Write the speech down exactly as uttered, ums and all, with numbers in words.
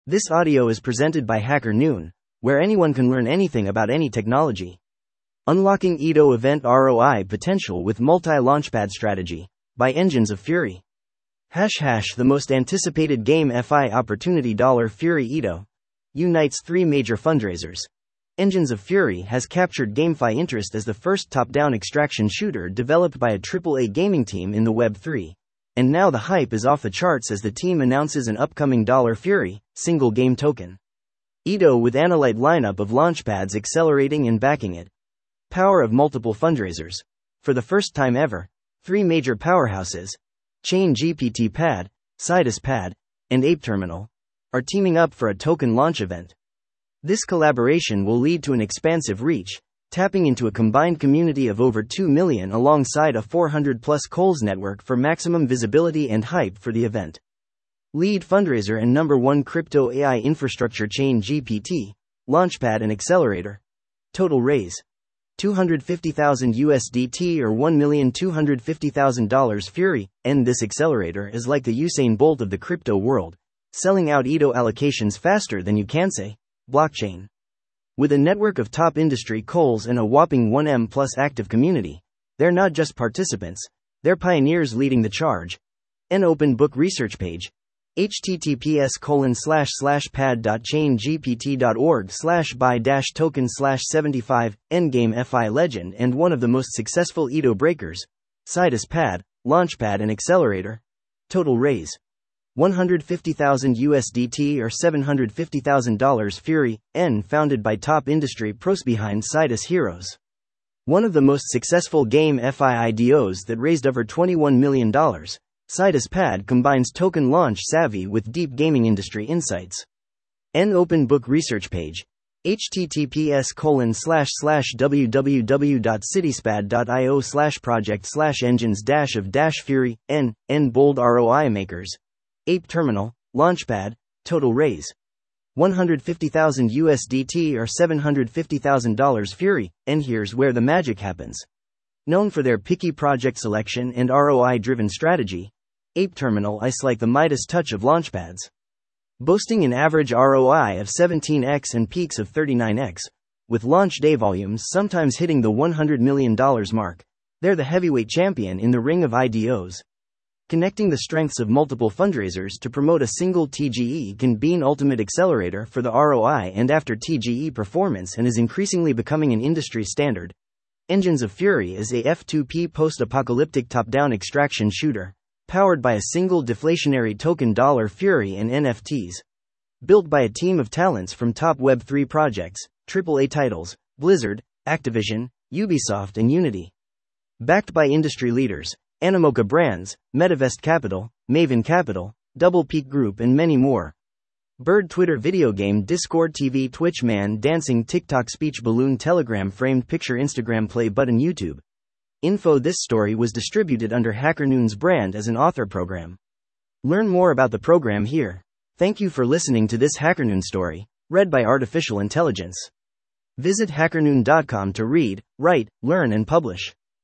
This audio is presented by Hacker Noon, where anyone can learn anything about any technology. Unlocking Edo Event R O I Potential with Multi-Launchpad Strategy, by Engines of Fury. Hash hash the most anticipated game F I opportunity. Fury Edo unites three major fundraisers. Engines of Fury has captured GameFi interest as the first top-down extraction shooter developed by a triple A gaming team in the Web three. And now the hype is off the charts as the team announces an upcoming Fury single game token. Edo with Analyte lineup of launchpads accelerating and backing it. Power of multiple fundraisers. For the first time ever, three major powerhouses, Chain G P T Pad, Sidus Pad, and Ape Terminal, are teaming up for a token launch event. This collaboration will lead to an expansive reach, tapping into a combined community of over two million alongside a four hundred plus Coles network for maximum visibility and hype for the event. Lead fundraiser and number one crypto A I infrastructure Chain G P T, Launchpad and Accelerator. Total raise two hundred fifty thousand U S D T or one million two hundred fifty thousand dollars. Fury, and this accelerator is like the Usain Bolt of the crypto world, selling out Edo allocations faster than you can say. Blockchain. With a network of top industry Coles and a whopping one million plus active community, they're not just participants, they're pioneers leading the charge. An open book research page. https colon slash slash pad dot chain gpt dot org slash buy dash token slash seventy-five, Endgame F I legend and one of the most successful Edo breakers, Sidus Pad, Launchpad and Accelerator. Total raise one hundred fifty thousand U S D T or seven hundred fifty thousand dollars. Fury, N founded by top industry pros behind Sidus Heroes. One of the most successful game F I I D Os that raised over twenty-one million dollars. Sidus Pad combines token launch savvy with deep gaming industry insights. An open book research page. https colon slash slash www dot cityspad dot io slash project slash engines dash of dash Fury, N, N bold R O I makers. Ape Terminal, Launchpad, total raise one hundred fifty thousand U S D T or seven hundred fifty thousand dollars. Fury, and here's where the magic happens. Known for their picky project selection and R O I-driven strategy, Ape Terminal is like the Midas touch of launchpads. Boasting an average R O I of seventeen x and peaks of thirty-nine x, with launch day volumes sometimes hitting the one hundred million dollars mark, they're the heavyweight champion in the ring of I D Os. Connecting the strengths of multiple fundraisers to promote a single T G E can be an ultimate accelerator for the R O I and after T G E performance and is increasingly becoming an industry standard. Engines of Fury is a F two P post-apocalyptic top-down extraction shooter, powered by a single deflationary token Fury and N F Ts. Built by a team of talents from top Web three projects, triple A titles, Blizzard, Activision, Ubisoft and Unity. Backed by industry leaders, Animoca Brands, Metavest Capital, Maven Capital, Double Peak Group and many more. Bird Twitter video game Discord T V Twitch Man Dancing TikTok Speech Balloon Telegram Framed Picture Instagram Play Button YouTube. Info. This story was distributed under Hacker Noon's brand as an author program. Learn more about the program here. Thank you for listening to this Hacker Noon story, read by Artificial Intelligence. Visit hacker noon dot com to read, write, learn and publish.